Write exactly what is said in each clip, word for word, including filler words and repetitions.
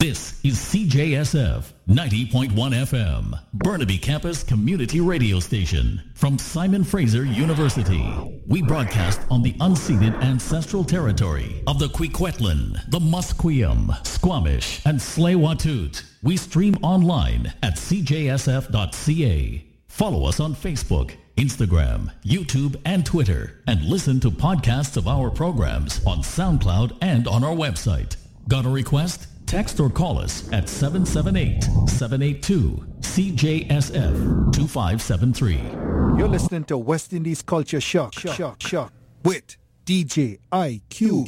This is C J S F ninety point one F M, Burnaby Campus Community Radio Station. From Simon Fraser University, we broadcast on the unceded ancestral territory of the Kwikwetlan, the Musqueam, Squamish, and Tsleil-Waututh. We stream online at c j s f dot c a. Follow us on Facebook, Instagram, YouTube, and Twitter, and listen to podcasts of our programs on SoundCloud and on our website. Got a request? Text or call us at seven seven eight, seven eight two, C J S F two five seven three. You're listening to West Indies Culture Shock, Shock, Shock, Shock with D J I Q.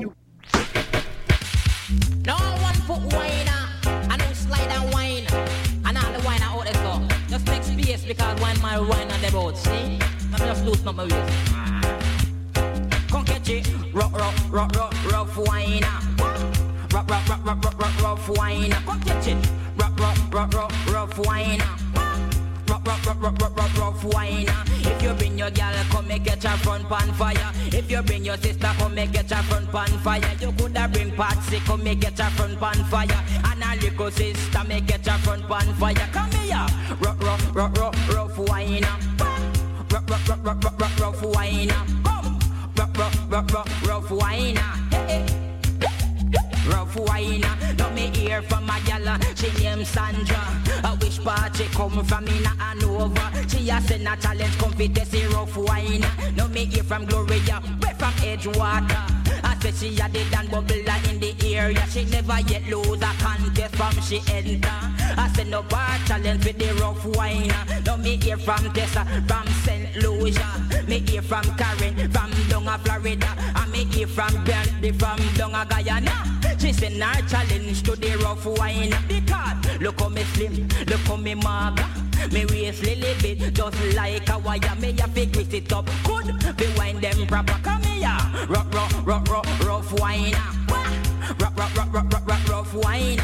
No one put wine, I don't slide and wine, and all the wine out there so. Just make space because wine my wine on the boat, see? I'm just loosen up my waist. Come catch it, rough, rough, rough, rough, rough wine. Rough, rough, rough, rough, rough, rough, rough wine. Come catch it. Rough, rough, rough, rough, rough wine. Rough, rough, rough, rough, rough, rough, rough wine. If you bring your girl, come make get your front pan fire. If you bring your sister, come make get your front pan fire. You coulda bring Patsy, come make get your front pan fire. And a little sister, make get your front pan fire. Come here. Rough, rough, rough, rough, rough wine. Rough, rough, rough, rough, rough, rough, rough wine. Come. Rough, rough, rough, rough, rough wine. Hey, hey. Rough wine, now me hear from my gal, she named Sandra. I wish part she come from in Hanover. She a send a challenge, come fit this rough wine. Now me hear from Gloria, way from Edgewater. I said she a the Dan bubbler in the area. She never yet lose a contest from she enter. I said no bar challenge with the rough wine. Now me hear from Tessa, from Saint Lucia. Me hear from Karen, from Donga, Florida. And me hear from Bentley, from Donga, Guyana. She send her challenge to the rough wine. Because look how me slim, look how me maga. Me waist lily bit, just like a wire. Me a fi twist it up, good. Be wine them proper. Come here, rough, rough, rough, rough, rough wine. Rough, rough, rough, rough, rough, rough, rough wine.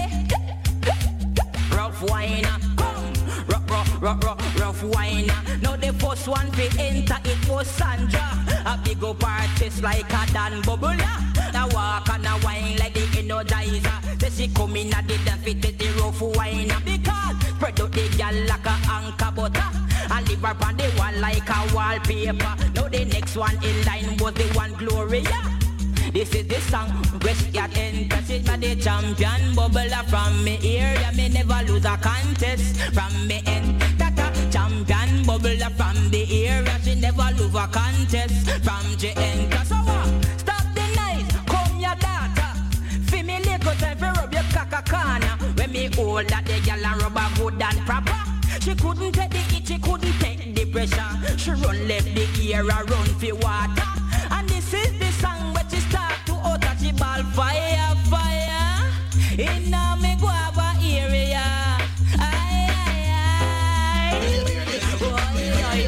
Rough wine. Come, rough, rough, rough, rough, rough wine. Now the first one fi enter it was Sandra. A big up artist like a Dan Bubbler. I walk and I wine like the Energizer. Say she come in and didn't fit the rough wine. Because spread out the gal like a anchor butter. And leave her on the wall like a wallpaper. Now the next one in line was the one Gloria. This is the song where she got enter. She's the champion bubbler from me area. Me never lose a contest from me end. Tata champion bubbler from the area. She never lose a contest from the end. So what? Stop the night, come your daughter. Feel me little time for rub your caca corner. When me hold that the gal and rub her good and proper. She couldn't take the heat, she couldn't take the pressure. She run left the air, I run for water. And this is the song where she start to utter. She ball fire, fire in a me guava area. Aye, aye, aye.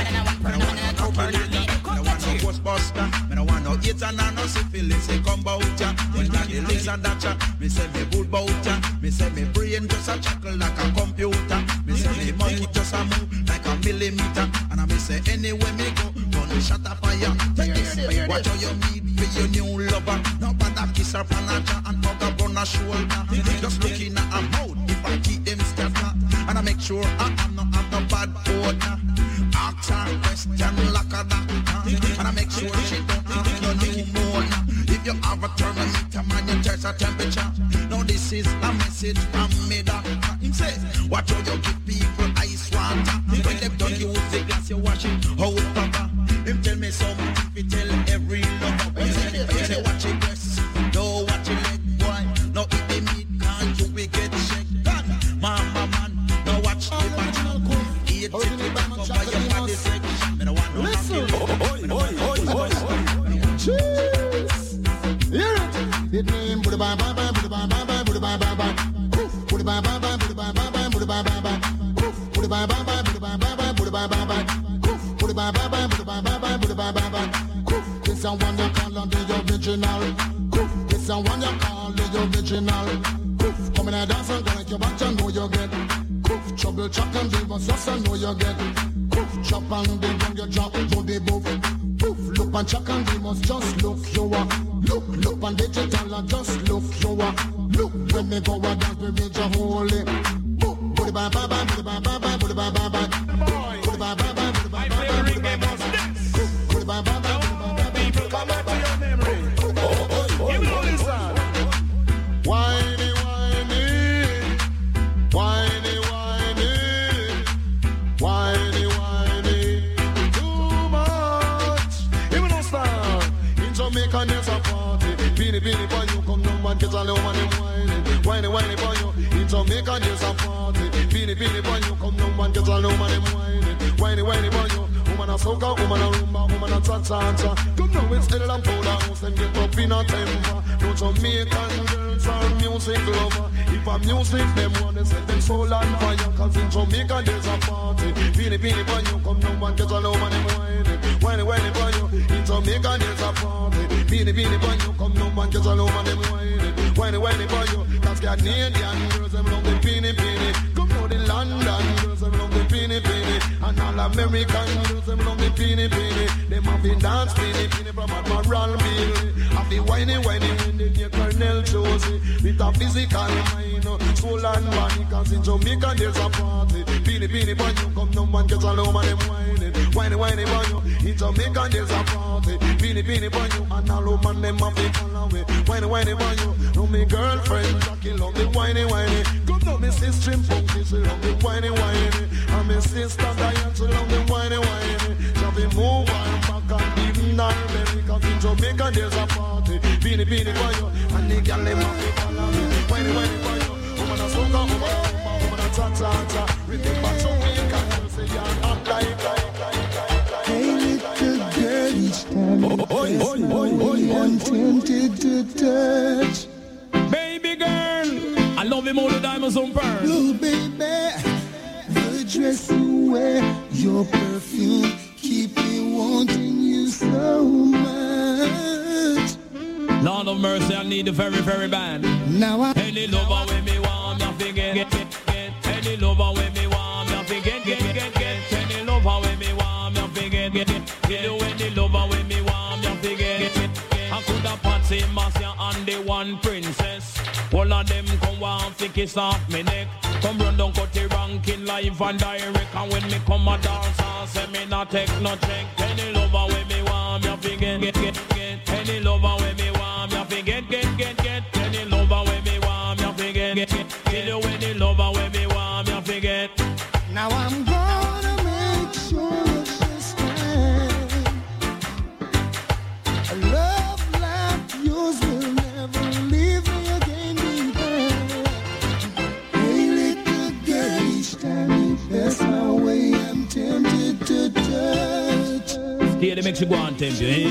Me no want no hate and no syphilis. Say come bout ya. When that the lips and that ya. Me say me bull bout ya. Me say me brain just a chuckle like a computer. Me say me monkey just a move like a millimeter. And I me say anywhere me go, gonna shut up fire. Take this, watch how you meet with your new lover. No bother kiss her panacha and hug her on her shoulder. Just looking at her mouth if I keep them scatter. And I make sure I am not have no bad odor. Ask her question like a doctor. And I make sure she don't have no pneumonia. If you have a thermometer, man, you test a temperature. Now this is a message from me, doctor. Him says, watch how you give people ice water. When they've done use the glass, you wash it out proper. Him tell me something, he tell every lover. He say, he say, watch your breasts, don't watch your leg, boy. Now if they meet, can't you will get shaken. Mama, man, now watch the back. Eat it to the back over your body section. Me no want no Listen. Cheese. Hear it. It name Buddha bye bye bye Buddha bye bye bye Buddha bye bye bye. Buddha bye bye bye Buddha bye bye bye Buddha bye bye bye. Buddha bye bye bye Buddha bye bye bye Buddha bye bye bye. Buddha bye bye bye Buddha bye bye bye Buddha bye bye bye. This a one you call on the original. This a one you call the original. Come in a dance and go like your back and know you get. Trouble chuck and give us just and know you get. Chop and the gun you drop to the booth. Look and chuck and give us just look you are. Look, look and digital and just look you are. Look when me go a dance, me reach a holy. Booty ba ba ba, booty ba ba ba, booty ba ba ba. Booty ba ba ba, booty ba ba ba, booty ba ba ba. Booty ba ba ba, booty ba ba ba. People come back to your memory. Give me all this song. Whiny, whiny, whiny, whiny, whiny, whiny. Too much. Give me no song. In Jamaica there's a party. Beanie, beanie, boy, you come down and get a little money whining. Whiny, whiny, boy, you. In Jamaica there's a party. Beanie, beanie, boy, you come down and get a little money whining. Whiny, whiny, boy, you. Woman a soca, woman a rumba, woman a cha-cha-cha. Come now, it's L and Powder House, them get up in a temper. No Jamaican girls are music lover. If a music, them want to set them soul on fire. Cause in Jamaica there's a party. Beanie, beanie, boy, you come down and get a little money whining. Whiny, whiny, boy, you. In Jamaica there's a party. Beanie, beanie, boy, you come down and get a little money whining. Whiny, whiny, boy, you. Cause Canadian girls, them love the beanie, beanie. Come now, the London girls, them love the beanie, beanie. And all American girls, them love the beanie, beanie. Them have been dance beanie, beanie from Admiral Bailey. Have the whiny, whiny when they get Colonel Josie. With a physical mind, soul and body. Cause in Jamaica there's a party. Beanie, beanie, boy, you come down and get a low man, them whining. Whiny, whiny, boy, you. In Jamaica there's a party. Beanie, beanie, boy, you. And all low man, them have been follow away. Whiny, whiny, boy, you. No, me girlfriend, Jackie love the whiny, whiny. Come down, me sister, funky, she love the whiny, whiny. And me sister, Diane, she love the whiny, whiny. Shall we move on back and even now, baby? Cause in Jamaica there's a party. Beanie, beanie, boy, you. And the girl, them have been follow me. Whiny, whiny, boy, you. Woman a soca, woman a rumba, woman a cha-cha-cha. Remember Jamaica, you say you're act like, like, like, like, like. Hey, little girl, each time you pass me, I'm tempted to touch. Baby girl, I love him all the diamonds on pearl. Oh, baby, the dress you wear, your perfume, keep me wanting you so much. Lord of mercy, I need the very, very bad. Now I Any lover with me want me forget, get, get, get. Any lover with me want me forget, get, get, get. Any lover with me want me forget, get, get, get. Any lover with me want me forget, get, get, get. I could have Patsy, Marcia, and the one princess. All of them come want to kiss off me neck. Come run down, cut the ranking live and direct. And when me come a dance, I say me not take no check. Any lover with me want me forget, get, get, get. Any lover with me want me forget, get, get, get. Any lover with me want me forget, get, get, get. Any lover with me want me forget. Now I'm gonna make sure that you stand. A love like yours will never leave me again behind. Hey, little girl, each time you pass my way, I'm tempted to touch. Here they make you go and tempt you, eh?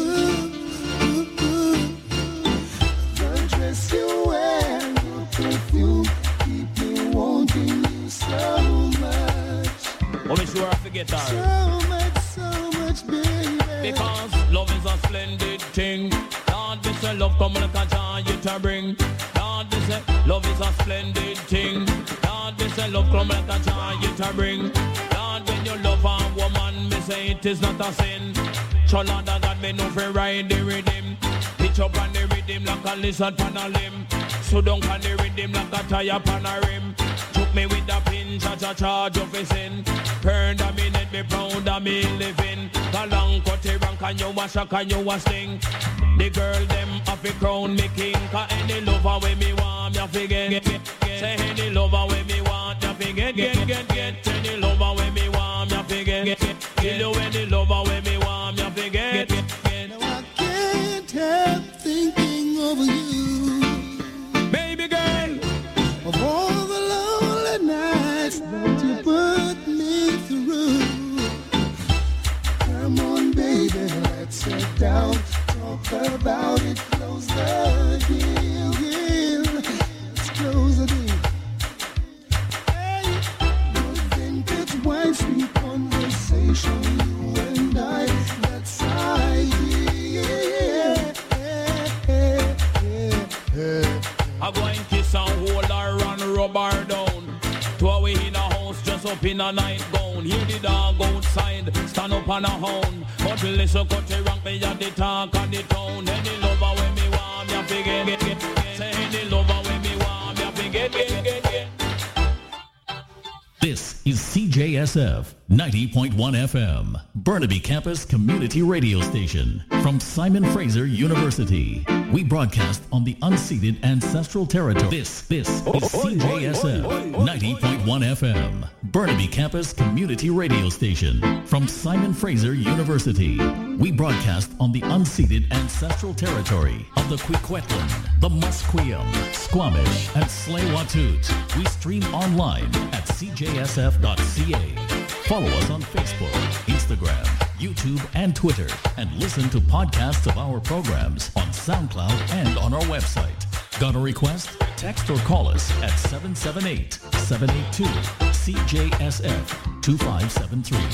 The dress you wear, your perfume, keep me wanting you so much. Oh, me sure I forget her. So much, so much, baby. Because love is a splendid thing. Lord, this say love come like a joy you to bring. Lord, this say love is a splendid thing. Lord, this say love come like a joy you to bring. Lord, when you love a woman, me say it is not a sin. So Lord, that me know fi ride the rhythm. Pitch up on the rhythm like a lizard on a limb. So down on the rhythm like a tire on a rim. Took me with a pin, cha-cha charge of a sin. Burn the minute, be proud of me living. The long cut the rank and you a shock and you a sting. The girl them have a crown me king. Cause any lover with me want me forget, get, get, get. Say any lover with me want me forget, get, get, get. Any lover with me want me forget, get, get, get. You any lover with me want me forget, get, get, get. Now I can't help thinking of you. Baby girl, Of all the lonely nights that you put me through. Come on, baby, let's sit down, talk about it, close the deal, deal. Let's close the deal. Hey, good vintage wine, sweet conversation, you and I, that's ideal. I go and kiss and hold her and rub her down. Two away in a house, just up in a night gown. Hear the dog outside, stand up on a hound. But listen, cut the rank, me at the talk of the town. Any lover when me want me, I forget. Say any lover when me want me, This is C J S F ninety point one F M, Burnaby Campus Community Radio Station. From Simon Fraser University, we broadcast on the unceded ancestral territory. This, this is C J S F ninety point one F M, Burnaby Campus Community Radio Station. From Simon Fraser University, we broadcast on the unceded ancestral territory of the Kwikwetlan, the Musqueam, Squamish, and Tsleil-Waututh. We stream online at c j s f dot c a. Follow us on Facebook, Instagram, YouTube, and Twitter, and listen to podcasts of our programs on SoundCloud and on our website. Got a request? Text or call us at seven seven eight, seven eight two, C J S F two five seven three.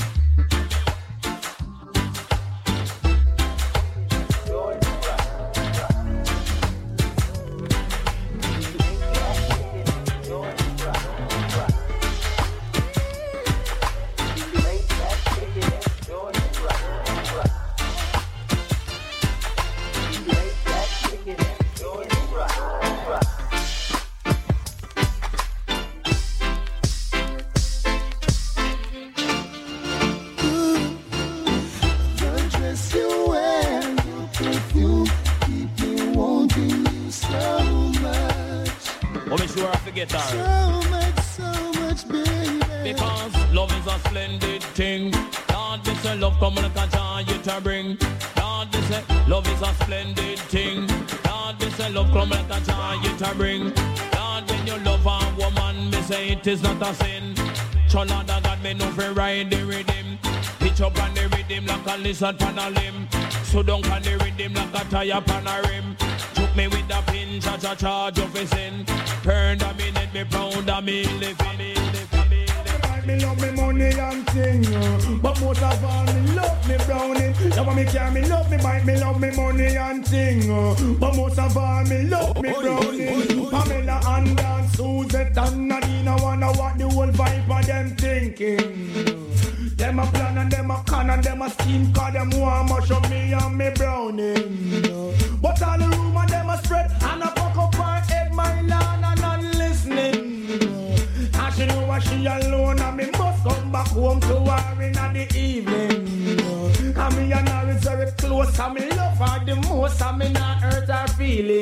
It is not a sin. Cholada God me no fi ride the rhythm. Pitch up on the rhythm like a lizard pan a limb. So down on the rhythm like a tire pan a rim. Took me with a pin, cha cha charge of a sin. Turn a minute, me pound a me living. Me love me money and thing, but most of all me love me browning. Love me care, me love me bite, me love me money and thing, but most of all me love me browning. Pamela and Dan, Suzette and Nadine, wanna what the whole vibe of them thinking. Them a plan and them a con and them a scheme, cause them want much of me and me browning. But all the rumor them a spread and a fuck up my head, my land and not listening. And she know what she alone and me must come back home to her in the evening. And me and her is very close and me love her the most and me not hurt her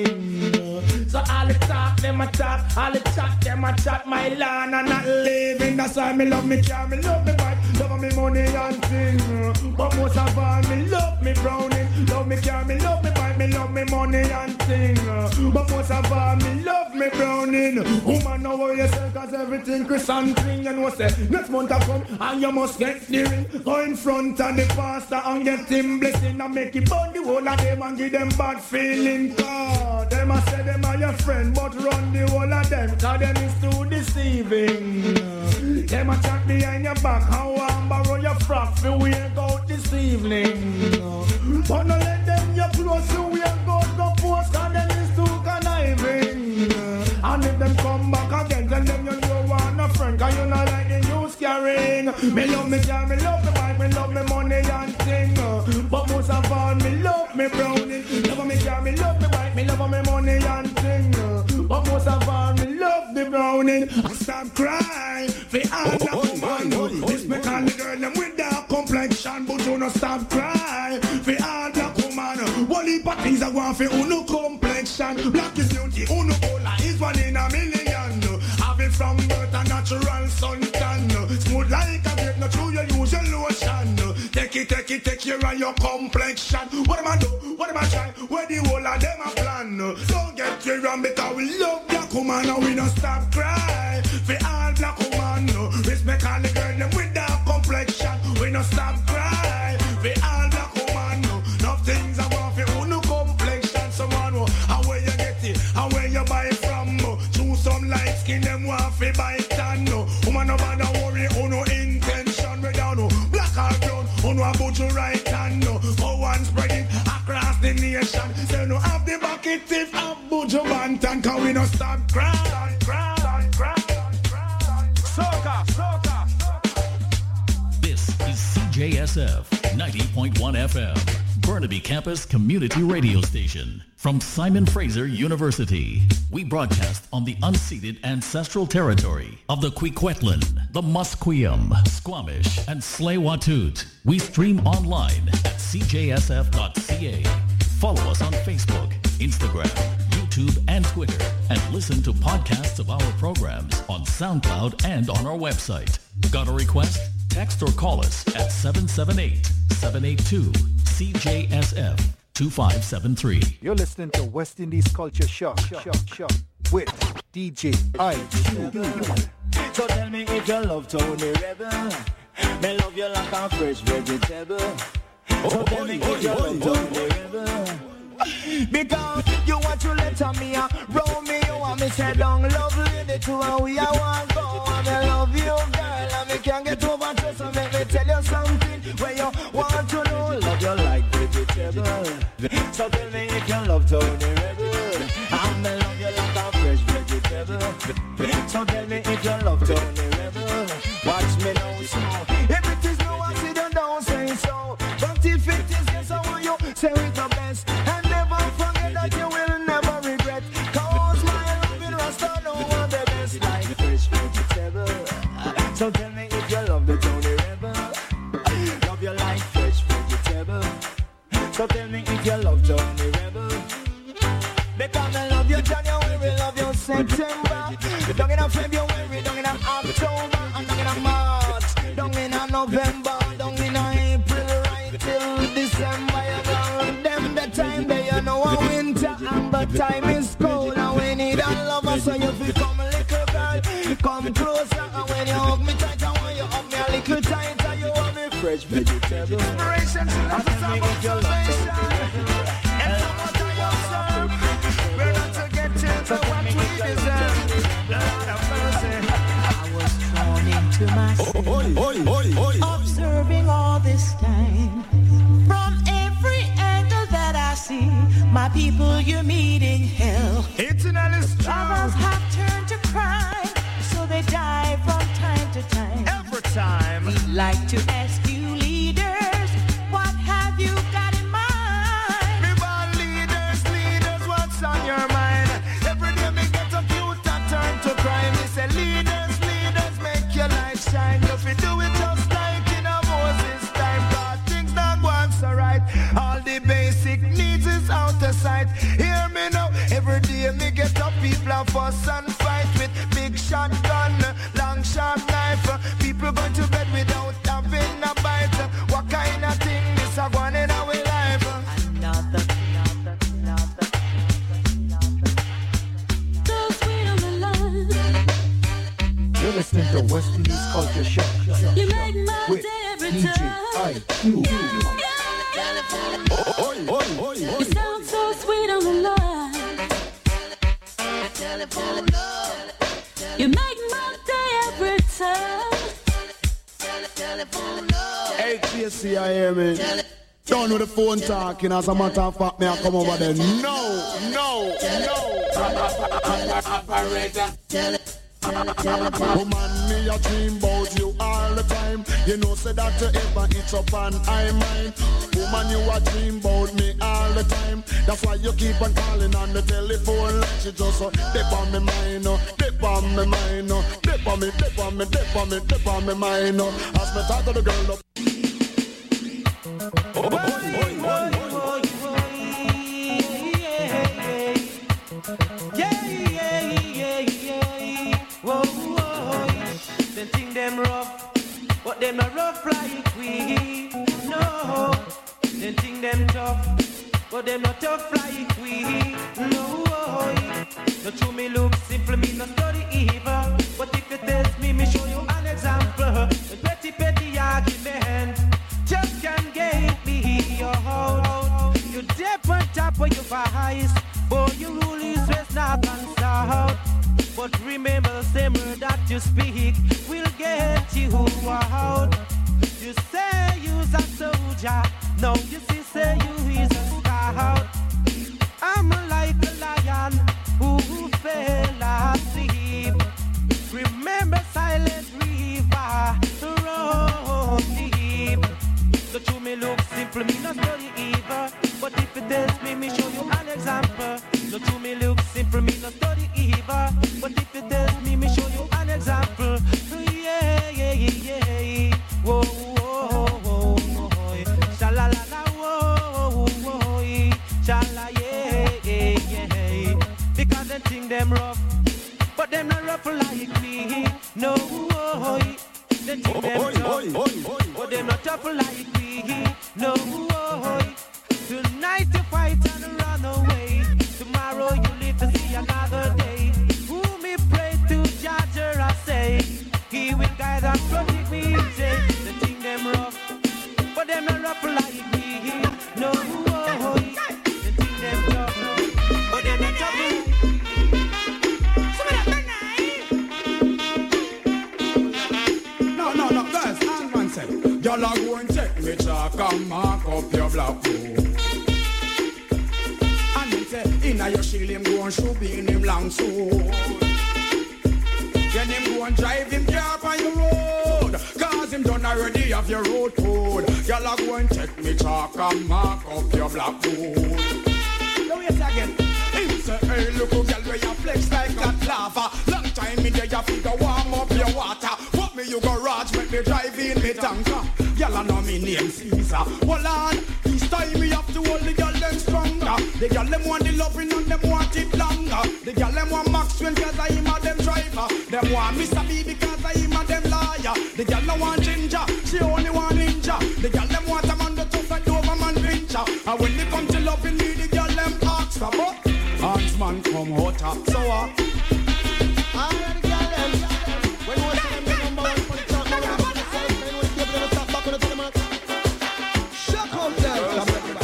feeling. So all the talk them a talk, all the chat them a chat, my land and not living. That's why me love me care, me love me bike, love me money and thing. But most of all me love me browning, love me care, me love me bike, me love me money and thing. But most of all me love me browning. Woman know what you say, cause everything Chris and thing. You know say, next month I come and you must get the ring. Go in front of the pastor and get him blessing and make it burn the whole of them and give them bad feeling. God, them a say them are your friend, but run the whole of them, cause them is too deceiving. Them a chat behind your back, how I'm borrow your frock for we ain't out this evening. But no let them your clothes so we ain't go go post, cause them is too conniving. And if them come back again, then them you know want a friend, cause you not like the news carrying. Me love me car, me love me bike, me love me money and thing. But most of all, me love me browning. Love me car, me love me bike, me love me money and thing. But most of all, me love the browning. Stop crying for all the woman. This me call the girl them with dark complexion, but you no stop crying for all the woman. One heap of things I want for uno complexion. Black is beauty, uno color is one in a million. Have it from birth a natural suntan. Smooth like a grape, not true you use your lotion. Take it, take it, take care of your complexion. What am I do? What am I try? Where the whole of them a plan? Don't get you wrong because we love black woman and we don't stop cry. For all black woman, respect all the girl them with that complexion. We don't stop cry. For all black woman, no things I want for uno complexion. Someone, how where you get it? How where you buy it from? Choose some light skin them want for buy tan. Woman no bother worry, uno intention we down. Black or brown, uno about your right hand. Go and spread it across the nation. Say no have the bucket if I'm Buju Banton, cause we no stop crying. Soca, soca. This is C J S F ninety point one F M, Burnaby Campus Community Radio Station from Simon Fraser University. We broadcast on the unceded ancestral territory of the Kwekwetlan, the Musqueam, Squamish, and Tsleil-Waututh. We stream online at c j s f dot c a. Follow us on Facebook, Instagram, YouTube, and Twitter, and listen to podcasts of our programs on SoundCloud and on our website. Got a request? Text or call us at seven seven eight, seven eight two, C J S F two five seven three. You're listening to West Indies Culture Shock, shock, shock with D J I Q. So tell me if you love Tony Rebel, me love you like a fresh vegetable. So tell me if you love Tony Rebel, because you want to let me a Romeo and me say down love lady to and we a want go and I love you girl and me can't get over to, so make me tell you something where you want to know. Love you like vegetable. So tell me if you love Tony Rebel, and me love you like a fresh vegetable. So tell me if you love Tony Rebel, watch me now so. If it is no I see them don't say so, but if it is yes I want you say it the best. And never forget that you will never regret, cause my loving Rasta know one the best like fresh vegetable. So tell me if you love the Tony Rebel, love you like fresh vegetable. So tell me if you love Tony Rebel, because I love you January, love you September, down in a February, down in a October, and down in a March, down in a November, down in a April, right till December. You know them the time they you know a winter and the time is cold, and we need a lover, so you feel come little girl, come closer, and when you hug me tight, I want you hug me a little tighter, you want me fresh vegetable. Inspiration, that's the sound of salvation, and so much I observe, we're not to get into what we deserve. Lord have mercy. I was thrown into my sin, oh, oi, oi, oi, oi. Observing all this time, from every angle that I see, my people you're meeting hell. Eternal is true. Others have turned to crime, so they die from time to time. Every time. We like to ask you leaders, what have you got in mind? Me bad leaders, leaders, what's on your mind? Every day me get a few that turn to crime. Me say leaders, leaders, make your light shine. If you do it just like in a Moses time, God things not going so right. All the basic needs is out of sight. Hear me now, every day me get up people and fuss and fight with big shotgun, long sharp knife. People going to bed without having a bite. What kind of thing is a one in our life? Another, another, another, another. So sweet on the line. You're listening to West Indies Culture Shock, You make my with day every D J time. I Q. You sound so sweet on the line. You make my day every time. Hey, K C, I hear me. Done with the phone talking, as a matter of fact, me I come over there. No, no, no. Woman, me a dream about you all the time. You know, say that you ever eat up and I mind. Woman, you a dream about me all the time. That's why you keep on calling on the telephone like she just uh, dip on me mind, uh, dip on me mind, uh, dip on me, dip on me, dip on me, dip on me mind. Uh, as me talk to the girl up. Oh, boy, boy, boy, boy, boy. Yeah, yeah, yeah, yeah. Whoa, whoa. Them think them rough, but them not rough like we. No, them think them tough, but them not tough like we. No, no true me look simple, me not study evil. But if you test me, me show you an example. The petty petty argument just can't get me out. You dip on top of your vice, but you rule is west, north and south. But remember, same word that you speak will get you out. You say you's a soldier, now you see say you is a scout. I'm like a lion who fell asleep. Remember silent river, run deep. So to me look simple, me not study evil. But if you test me, me show you an example. Yeah, yeah, yeah, yeah. Whoa, whoa, whoa, whoa. Sha-la-la-la, whoa, whoa, sha-la, yeah, yeah, yeah. Because them think them rough, but them not rough like me. No, whoa, them think them tough, but them not tough like me. No, whoa. Tonight you fight and run away. Tomorrow you live to see another day. Who me pray to judge her, I say. He will guide and protect me. Say the thing them rough, but them not rough like me. No, the thing them tough, but them not tough. No, no, no, guys, hang on sec. Y'all are going to check me chalk and mark up your black book. And him say, inna your shield him go and shoot in him long sword. Then him go and drive him car on your road. Cause him done already have your road code. Y'all are going to check me chalk and mark up your black book. Now wait again. Him say, hey, look who girl where you flex like that lava. Long time in there you figure warm up your water. What me you go raj, make me drive in me tanker. Y'all I know me name Caesar. Hold on, this time me have to hold the girl them stronger. The girl them want the loving and them want it longer. The girl them want Maxwell cause I am a them driver. Them want Mister B because I am a them liar. The girl no want ginger, she only want ninja. The girl them want a man that tough and over man pincher. And when they come to loving me, the girl them ask for but Hans man come hotter, so uh all the girl them, when we see them the number one for the top, now we have to say, then we keep them stop back on the telemark. Shut up there,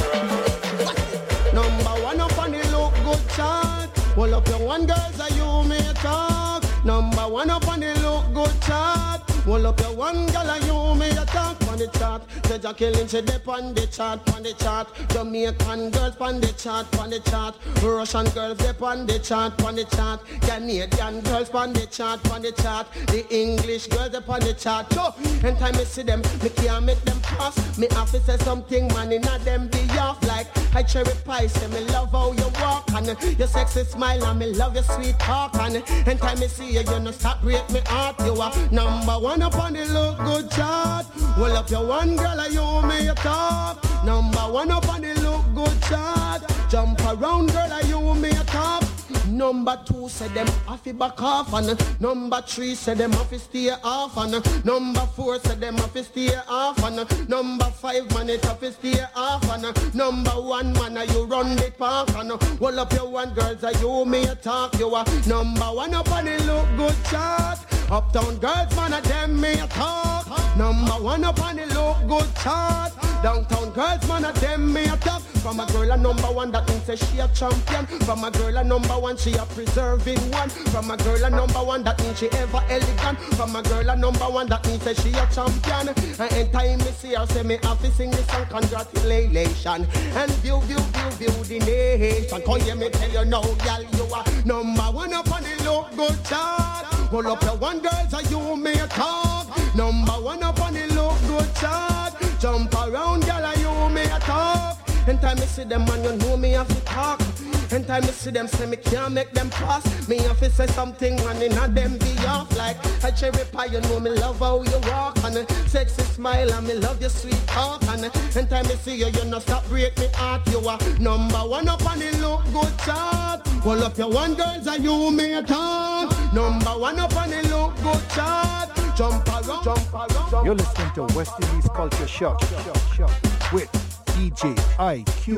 number one up on the look good chart. Well up your one girls are you may talk. Number one up on the look good chart. Well up your one girl are you may talk on the chart. Say Jacqueline she dip on the chart, on the chart. Jamaican girls on the chart, on the chart. Russian girls dip on the chart, on the chart. Canadian girls on the chart, on the chart. The English girls dip on the chart. So, anytime I see them, me can't make them pass. Me have to say something, man, inna them be off like I cherry pie. Say me love how you walk and your sexy smile and me love your sweet talk. And anytime I see you, you no stop break me heart. You are number one up on the look good chart. Well up your one girl and you me a talk. Number one up on the look good chart. Jump around girl and you me a talk. Number two said them have to back off. And number three said them have to stay off. And number four said them have to stay off. And number five man it have to stay off. And number one man you run the park. And well up your one girls and you me a talk. You are number one up on the look good chart. Uptown girls man and them me a talk. Number one up on the look good chart. Downtown girls man and them me a talk. From a girl a number one that means that she a champion. From a girl a number one she a preserving one. From a girl a number one that means she ever elegant. From a girl a number one that means that she a champion. And in time me see her say me have to sing this song congratulations. And view view view view the nation. Come here me tell you now girl you are number one up on the look good chart. Pull up your one girls and you may talk. Number one up on the look good chart. Jump around girl and you may talk. Anytime I see them man you know me have to talk. Anytime I see them say me can't make them pass. Me have to say something man inna them be off like a cherry pie. You know me love how you walk and sexy smile and me love your sweet talk. And anytime I see you you no stop break me heart. You are number one up on the look good chart. Pull up your one girls and you may talk. Number one up on the look good chart. Jump around, jump around, jump. You're listening to West Indies Culture Shock, shock, shock with D J I Q.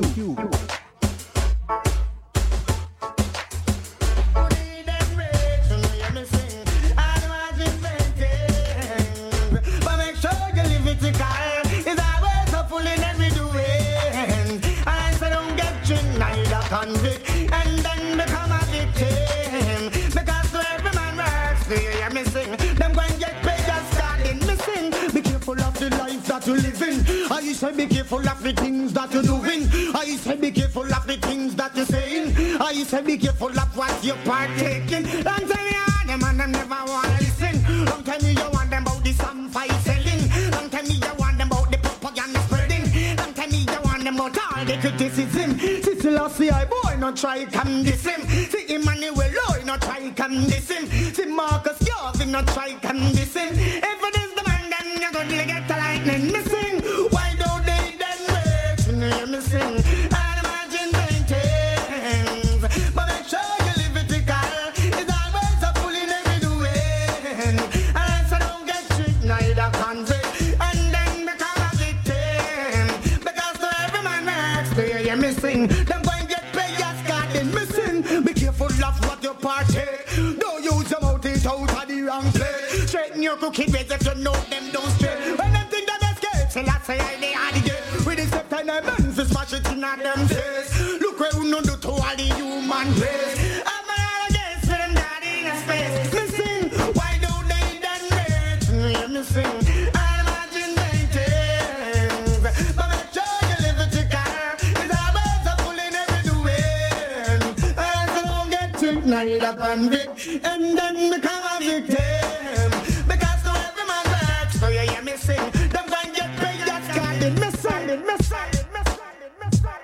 Convict and then become a victim. Because to every man works, they hear me sing. Them go and get paid as God in me sing. Be careful of the life that you live in. I say be careful of the things that you're doing. I say be careful of the things that you're saying. I say be careful of what you're partaking. Long time you want them and them never want to listen. Long time you want them about the song fight selling. Long time you want them about the propaganda spreading. Long time you want them about all the criticism. Still I see I boy not try come this him. See Emmanuel Loy no not try condice him. See Marcus Garvey not try condice him. If it is the man, then you're gonna get the lightning missing. Why don't they then wait to hear me sing? And imagine things, but make sure you live it equal. It's always a fool in every doing. And so don't get tricked, neither convict, and then become a victim. Because to every man next to you, you're missing. Them going get paid, yes, God, they missing. Be careful of what you partake. Don't use your mouth, it out of the wrong place. Straighten your cookie beds if you know them don't straight. When them think them escape, so let's say I they are the gate. With the step time, them guns, they smash it in at them face. Look where we no do to all the human race. I'm all against for them daddy in a space. Missing, why don't they then wait? Yeah, missing. And imagine they things. But make sure you live it to car. It's always a fool in every doing. And so don't get tricked, neither convict, and then become a victim. Because to every man works, so you hear me sing. Them going get paid, that's God, they missing, they missing, they missing, they missing.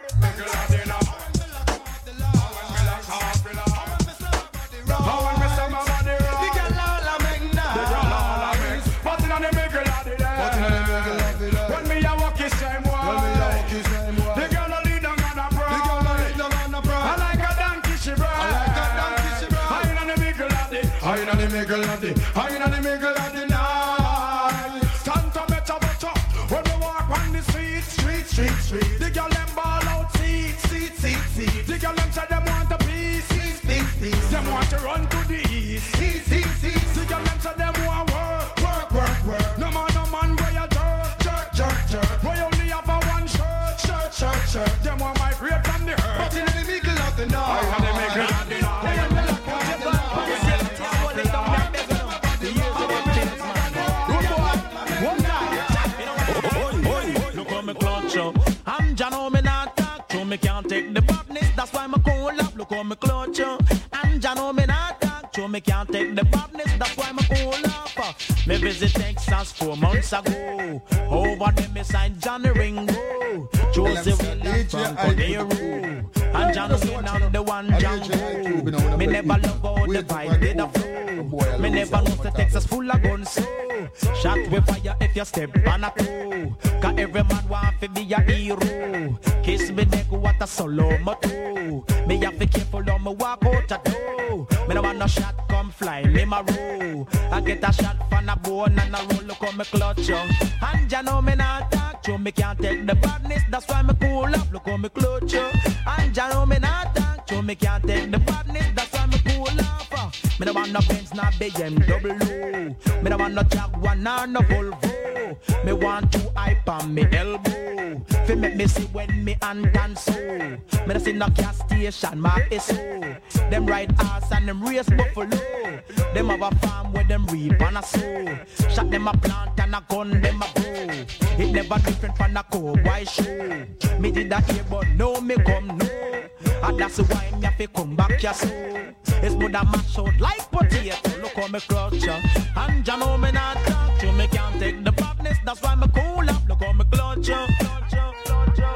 When me a walk the same way, the girl a lead on and a pride. I like a donkey she bride. I in the middle of the, I in the middle of the, I in the middle of the night. Stand to better, better. When we walk on the street, street, street, street. The girl them ball out, seat, seat, seat, seat. The girl them say them want a piece, piece, piece, piece. Them want to run to the east, east, east, east. The girl them say them want work, work, work, work. No man, no man, where you jerk, jerk, jerk, jerk. We only have a one shirt, shirt, shirt, shirt. Them want migrate from the earth. But in the middle of the night, I in the middle of the night. I'm Jano, me not talk to me, can't take the badness. That's why I'm cool up, look how me clutch you. I'm Jano, me not talk to me, can't take the badness. That's why I'm cool up. Me visit Texas four months ago. Over there me signed Johnny Ringo, Josie Williams from Cordero. And Jano, me not the one Django. Me never love all the vibe, did the flow. Me never know the Texas full of guns, so shot with fire if you step on a toe. Cause every man want to be a hero. Kiss me neck, what a solo motto. Me have to careful on me walk out a door. Me no want no shot come fly me my row. I get a shot from a bone and a roll, look on me clutch yo. And ya know me not talk to me, can't take the badness. That's why me cool up, look on me clutch yo. And ya know me not talk to me, can't take the badness. That's why me cool up. Me no want no Benz, no B M W. Me no want no Jaguar, no no Volvo. Me want to hype on me elbow. Fi make me see when me hand can so. Me no see no gas station, mark is so. Them ride ass and them race buffalo. Them have a farm where them reap and a sow. Shot them a plant and a gun them a grow. It never different from a cowboy show. Me did a hear but no me come no. And that's why me have to come back here so. It's more than mash out like potato. Look how me clutch ya. And ya know me not talk to me, can't take the badness. That's why me cool up. Look how me clutch ya. Clutch ya, clutch ya.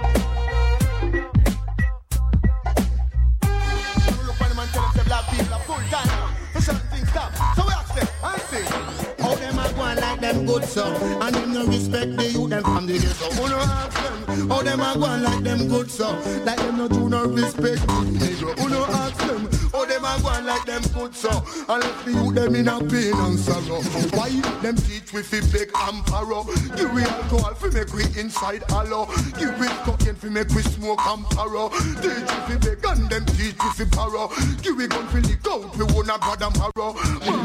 Look when the man tell them say black people are full time. For certain things stop. So we ask them and see how them are going like them good so. And them no respect the youth them from the ghetto. Who no ask them how them are going like them good so. Like them no do no respect nigga. Who no ask them how them are going like them good so. And let the youth them in a pain and sorrow. Why them teach we fi beg and borrow. Give we alcohol fi make we inside hollow. Give we cocaine fi make we smoke and borrow. Teach we fi beg and them teach we fi borrow. Give we gun fi lick out we wanna bother marrow.